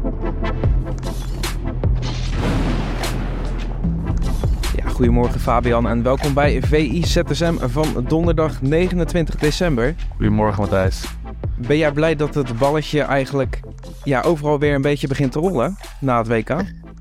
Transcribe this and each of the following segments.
Ja, goedemorgen Fabian en welkom bij VI ZSM van donderdag 29 december. Goedemorgen Matthijs. Ben jij blij dat het balletje eigenlijk overal weer een beetje begint te rollen na het WK?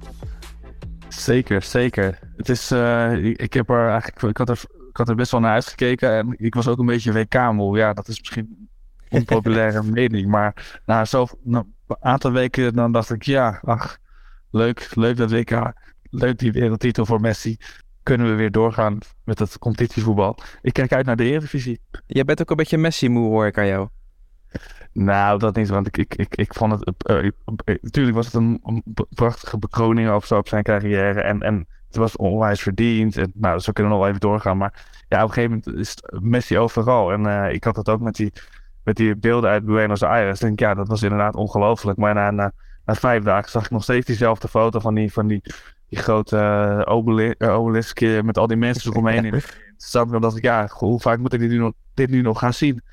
Zeker. Het is, ik had er best wel naar uitgekeken en ik was ook een beetje WK-moe. Ja, dat is misschien een onpopulaire mening, maar na een aantal weken dan dacht ik, leuk dat WK, leuk die wereldtitel voor Messi. Kunnen we weer doorgaan met het competitievoetbal. Ik kijk uit naar de Eredivisie. Jij bent ook een beetje Messi-moe, hoor ik aan jou. Nou, dat niet, want ik vond het... natuurlijk was het een prachtige bekroning op zijn carrière. En het was onwijs verdiend. En, nou, zo kunnen we nog wel even doorgaan. Maar ja, op een gegeven moment is Messi overal. En ik had het ook met die beelden uit Buenos Aires. Ik denk, dat was inderdaad ongelooflijk. Maar na 5 dagen zag ik nog steeds diezelfde foto van die grote obelisk met al die mensen eromheen. Toen dacht ik, hoe vaak moet ik dit nu nog gaan zien?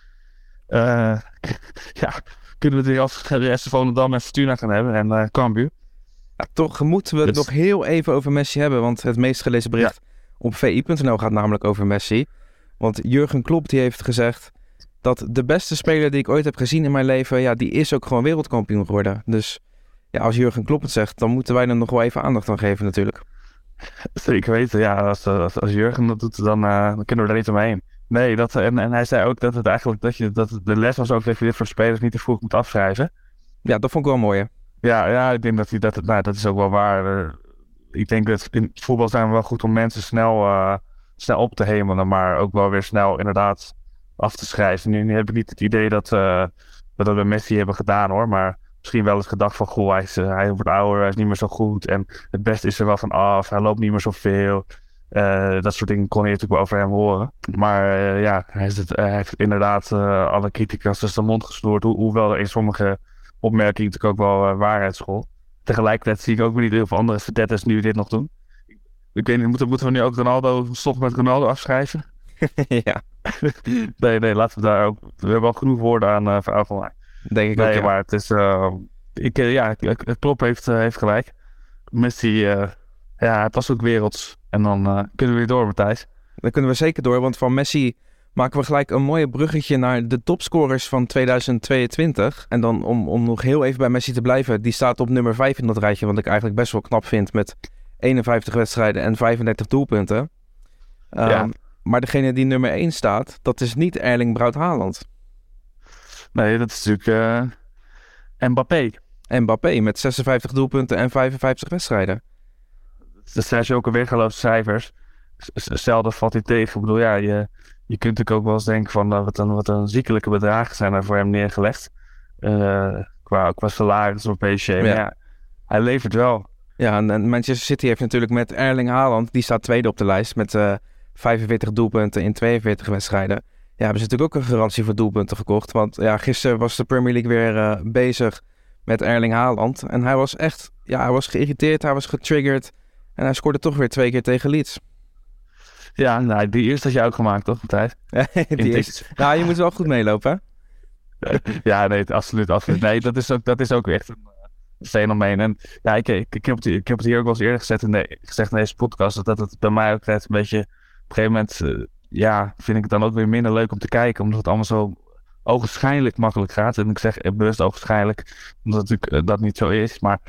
Kunnen we het weer af de rest van Volendam en Fortuna gaan hebben en Cambuur. Ja, toch moeten we het nog heel even over Messi hebben, want het meest gelezen bericht op vi.nl gaat namelijk over Messi. Want Jurgen Klopp die heeft gezegd dat de beste speler die ik ooit heb gezien in mijn leven, die is ook gewoon wereldkampioen geworden. Dus als Jurgen Klopp het zegt, dan moeten wij er nog wel even aandacht aan geven natuurlijk. Zeker weten, als Jurgen dat doet, dan kunnen we er niet omheen. Nee, en hij zei ook dat het eigenlijk dat de les was ook dat je dit voor spelers niet te vroeg moet afschrijven. Ja, dat vond ik wel mooi, hè? Ja, ik denk dat is ook wel waar. Ik denk dat in het voetbal zijn we wel goed om mensen snel op te hemelen, maar ook wel weer snel inderdaad af te schrijven. Nu heb ik niet het idee dat we dat bij Messi hebben gedaan, hoor, maar misschien wel eens gedacht van, hij wordt ouder, hij is niet meer zo goed en het beste is er wel van af, hij loopt niet meer zoveel. Dat soort dingen kon je natuurlijk wel over hem horen. Maar hij heeft inderdaad alle criticas dus de mond gesnoerd. Hoewel er in sommige opmerkingen natuurlijk ook wel waarheid school. Tegelijkertijd zie ik ook weer niet heel veel andere verdetters nu dit nog doen. Ik weet niet, moeten we nu ook stoppen met Ronaldo afschrijven? Ja. Nee, laten we daar ook... We hebben al genoeg woorden aan verhaal. Denk ik ook, ja. Maar het is... het Klopp heeft gelijk. Messi... het was ook werelds. En dan kunnen we weer door, Matthijs. Dan kunnen we zeker door, want van Messi maken we gelijk een mooie bruggetje naar de topscorers van 2022. En dan om nog heel even bij Messi te blijven, die staat op nummer 5 in dat rijtje, wat ik eigenlijk best wel knap vind met 51 wedstrijden en 35 doelpunten. Maar degene die nummer 1 staat, dat is niet Erling Braut Haaland. Nee, dat is natuurlijk Mbappé met 56 doelpunten en 55 wedstrijden. Dat zijn ook alweer geloofde cijfers. Zelden valt hij tegen. Ik bedoel, je kunt natuurlijk ook wel eens denken van wat een ziekelijke bedragen zijn er voor hem neergelegd. Qua salaris op PSG. Maar hij levert wel. Ja, en Manchester City heeft natuurlijk met Erling Haaland, die staat tweede op de lijst met 45 doelpunten in 42 wedstrijden. Ja, hebben ze natuurlijk ook een garantie voor doelpunten gekocht. Want gisteren was de Premier League weer bezig met Erling Haaland. En hij was echt, hij was geïrriteerd, hij was getriggerd. En hij scoorde toch weer 2 keer tegen Leeds. Ja, die eerste had je ook gemaakt, toch, Matthijs? Die eerste. Nou, je moet wel goed meelopen, hè? Ja, nee, absoluut. Nee, dat is ook echt een fenomeen. En ik heb het hier ook wel eens eerder gezegd in deze podcast, dat het bij mij ook net een beetje... Op een gegeven moment, vind ik het dan ook weer minder leuk om te kijken, omdat het allemaal zo ogenschijnlijk makkelijk gaat. En ik zeg bewust ogenschijnlijk, omdat natuurlijk dat niet zo is, maar...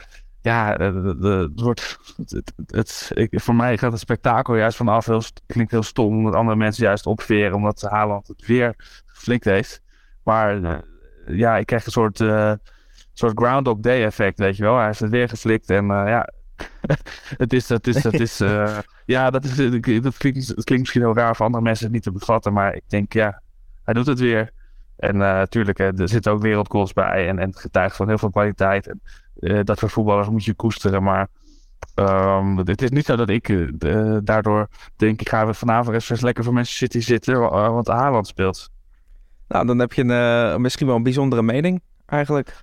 voor mij gaat het spektakel juist vanaf. Klinkt heel stom, omdat andere mensen juist opveren, omdat Haaland het weer geflikt heeft. Maar ik krijg een soort Groundhog Day effect, weet je wel. Hij heeft het weer geflikt en dat klinkt misschien heel raar voor andere mensen het niet te bevatten, maar ik denk, hij doet het weer. En natuurlijk, er zitten ook wereldgoals bij en het getuigt van heel veel kwaliteit. En, dat voor voetballers moet je koesteren, maar het is niet zo dat ik daardoor denk, ik ga vanavond eens lekker voor Manchester City zitten, want Haaland speelt. Nou, dan heb je misschien wel een bijzondere mening, eigenlijk.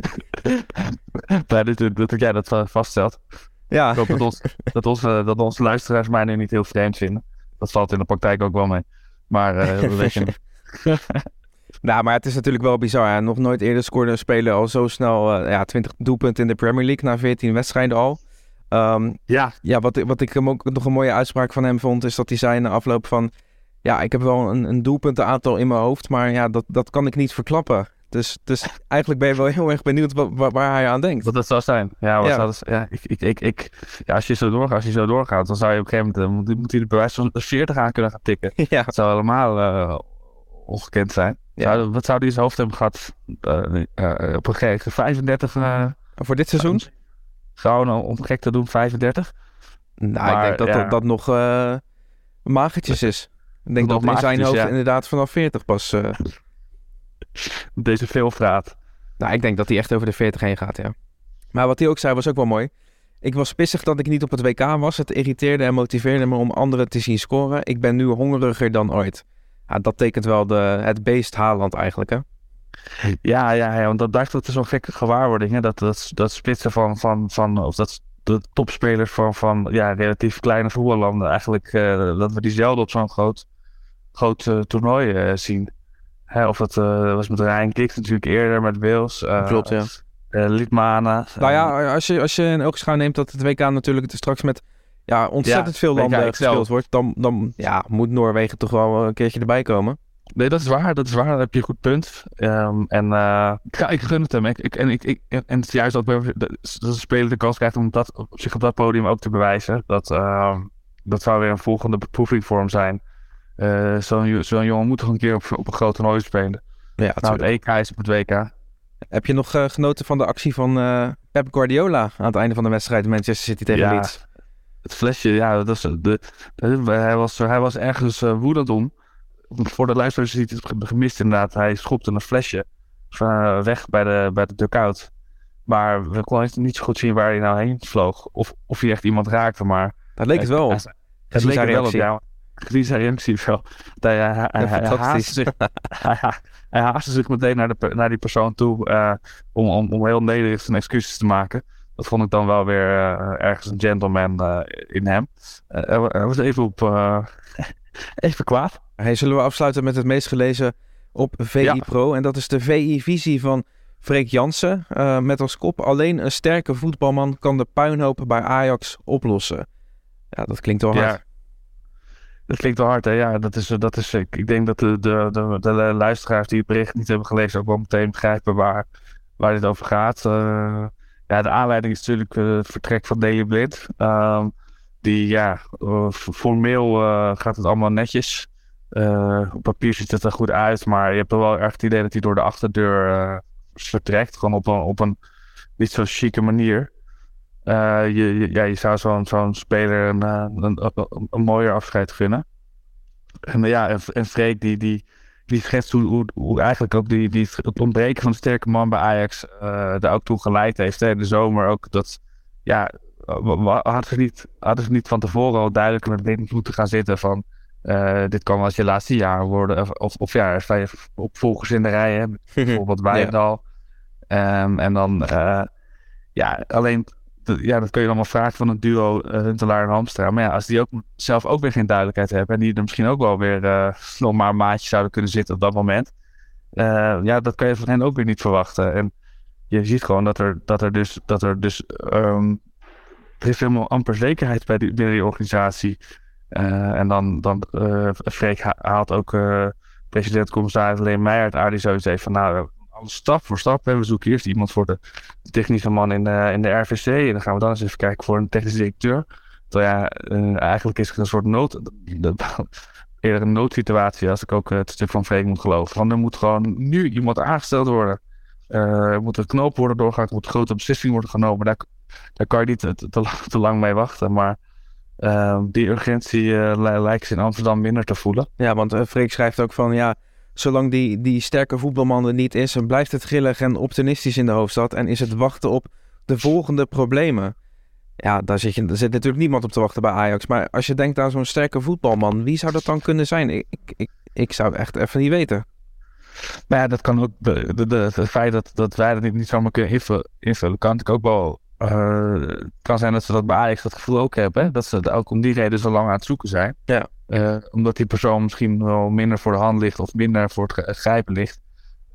Dat jij dat vaststelt. Ja. Ik hoop dat onze luisteraars mij nu niet heel vreemd vinden. Dat valt in de praktijk ook wel mee. Maar weet je... Nou, maar het is natuurlijk wel bizar. Hè? Nog nooit eerder scoorde een speler al zo snel 20 doelpunten in de Premier League na 14 wedstrijden al. Wat ik hem ook nog een mooie uitspraak van hem vond, is dat hij zei na afloop van... Ja, ik heb wel een doelpuntenaantal in mijn hoofd, maar ja, dat kan ik niet verklappen. Dus eigenlijk ben je wel heel erg benieuwd waar hij aan denkt. Wat dat zou zijn. Als je zo doorgaat, dan zou je op een gegeven moment... moet hij de bewijs van de 40 aan kunnen gaan tikken. Ja. Dat zou helemaal ongekend zijn. Ja. Wat zou hij in zijn hoofd hebben gehad op een gegeven 35... Voor dit seizoen? Gewoon om gek te doen, 35. Nou, maar, ik denk dat nog magertjes is. Ik denk dat in zijn hoofd inderdaad vanaf 40 pas... Deze veelvraat. Nou, ik denk dat hij echt over de 40 heen gaat, ja. Maar wat hij ook zei was ook wel mooi. Ik was pissig dat ik niet op het WK was. Het irriteerde en motiveerde me om anderen te zien scoren. Ik ben nu hongeriger dan ooit. Ja, dat tekent wel het beest Haaland eigenlijk, hè? Ja, want dat dacht dat er zo'n gekke gewaarwording, hè? Dat spitsen of dat de topspelers van relatief kleine voetballanden eigenlijk dat we die zelden op zo'n groot toernooi zien. Of dat was met Ryan Giggs natuurlijk eerder, met Wales. Klopt, ja. Liedmanen. Nou ja, als je in oogschouw neemt dat het WK natuurlijk straks met ontzettend veel landen gespeeld wordt, dan moet Noorwegen toch wel een keertje erbij komen. Nee, dat is waar. Daar heb je een goed punt. Ik gun het hem. En het is juist dat een speler de kans krijgt om zich op dat podium ook te bewijzen. Dat zou weer een volgende beproeving voor hem zijn. Zo'n jongen moet toch een keer op een groot toernooi spelen. Ja, het EK is op het WK. Heb je nog genoten van de actie van Pep Guardiola aan het einde van de wedstrijd Manchester City tegen Leeds? Het flesje, hij was ergens woedend om. Voor de luisteraars is het gemist inderdaad. Hij schopte een flesje weg bij de dugout. Maar we konden niet zo goed zien waar hij nou heen vloog. Of hij echt iemand raakte, maar... Dat leek het wel op. Het leek er wel op, ja. Die reactie wel. Hij haastte zich meteen naar die persoon toe om heel nederig zijn excuses te maken. Dat vond ik dan wel weer ergens een gentleman in hem. Hij was even even kwaad. Zullen we afsluiten met het meest gelezen op VI Pro. En dat is de VI-visie van Freek Jansen. Met als kop: alleen een sterke voetbalman kan de puinhoop bij Ajax oplossen. Ja, dat klinkt wel hard. Ja. Dat klinkt wel hard, hè? Ja, dat is ik denk dat de luisteraars die het bericht niet hebben gelezen ook wel meteen begrijpen waar dit over gaat. De aanleiding is natuurlijk het vertrek van Daley Blind. Formeel gaat het allemaal netjes. Op papier ziet het er goed uit, maar je hebt er wel erg het idee dat hij door de achterdeur vertrekt. Gewoon op een niet zo chique manier. Je zou zo'n speler een mooier afscheid gunnen. En Freek die schetst hoe eigenlijk ook het ontbreken van een sterke man bij Ajax daar ook toe geleid heeft. Hè. In de zomer ook dat, hadden ze niet van tevoren al duidelijk met Blind moeten gaan zitten van dit kan wel eens je laatste jaar worden. Of sta je opvolgers in de rij, hè, bijvoorbeeld Wijndal. En dan alleen... dat kun je allemaal vragen van een duo Huntelaar en Hamstra. Maar als die ook zelf ook weer geen duidelijkheid hebben... en die er misschien ook wel weer nog maar een maatje zouden kunnen zitten op dat moment... dat kan je van hen ook weer niet verwachten. En je ziet gewoon dat er dus er is helemaal amper zekerheid binnen die organisatie. En dan Freek haalt ook president-commissaris Leen Meijer uit aarde, die zoiets heeft van... alles stap voor stap. We zoeken eerst iemand voor de technische man in de RVC. En dan gaan we dan eens even kijken voor een technische directeur. Terwijl eigenlijk is het een soort eerder een noodsituatie, als ik ook het stuk van Freek moet geloven. Want er moet gewoon nu iemand aangesteld worden. Er moet een knoop worden doorgehakt, er moet een grote beslissing worden genomen. Daar kan je niet te lang mee wachten. Maar die urgentie lijkt ze in Amsterdam minder te voelen. Ja, want Freek schrijft ook van zolang die sterke voetbalman er niet is, blijft het grillig en optimistisch in de hoofdstad en is het wachten op de volgende problemen. Ja, daar zit natuurlijk niemand op te wachten bij Ajax. Maar als je denkt aan zo'n sterke voetbalman, wie zou dat dan kunnen zijn? Ik zou echt even niet weten. Maar ja, dat kan ook. Het feit dat wij dat niet zomaar kunnen invullen, kan natuurlijk ook wel. Het kan zijn dat ze dat bij Ajax dat gevoel ook hebben. Hè? Dat ze ook om die reden zo lang aan het zoeken zijn. Ja. Omdat die persoon misschien wel minder voor de hand ligt of minder voor het grijpen ligt.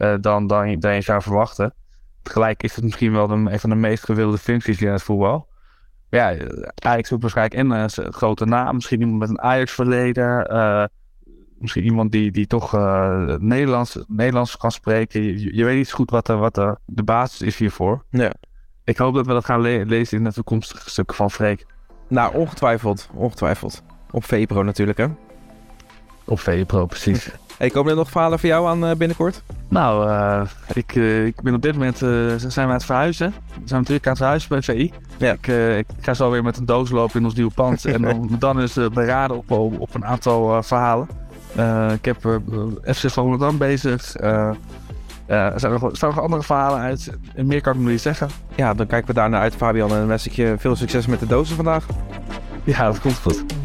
dan je zou verwachten. Tegelijk is het misschien wel een van de meest gewilde functies in het voetbal. Maar ja, Ajax zoekt waarschijnlijk een grote naam. Misschien iemand met een Ajax-verleden. Misschien iemand die toch Nederlands kan spreken. Je weet niet zo goed wat de basis is hiervoor. Ja. Ik hoop dat we dat gaan lezen in de toekomstige stukken van Freek. Nou, ongetwijfeld. Op VPRO natuurlijk, hè? Op VPRO, precies. Hey, komen er nog verhalen voor jou aan binnenkort? Nou, ik ben op dit moment zijn we aan het verhuizen. We zijn natuurlijk aan het verhuizen bij VI. Ja. Ik ga zo weer met een doos lopen in ons nieuwe pand. En dan is beraden op een aantal verhalen. Ik heb FC Volendam bezig. Er zijn nog andere verhalen uit. En meer kan ik nog niet zeggen. Ja, dan kijken we daar naar uit, Fabian. En dan wens ik je veel succes met de dozen vandaag. Ja, dat komt goed.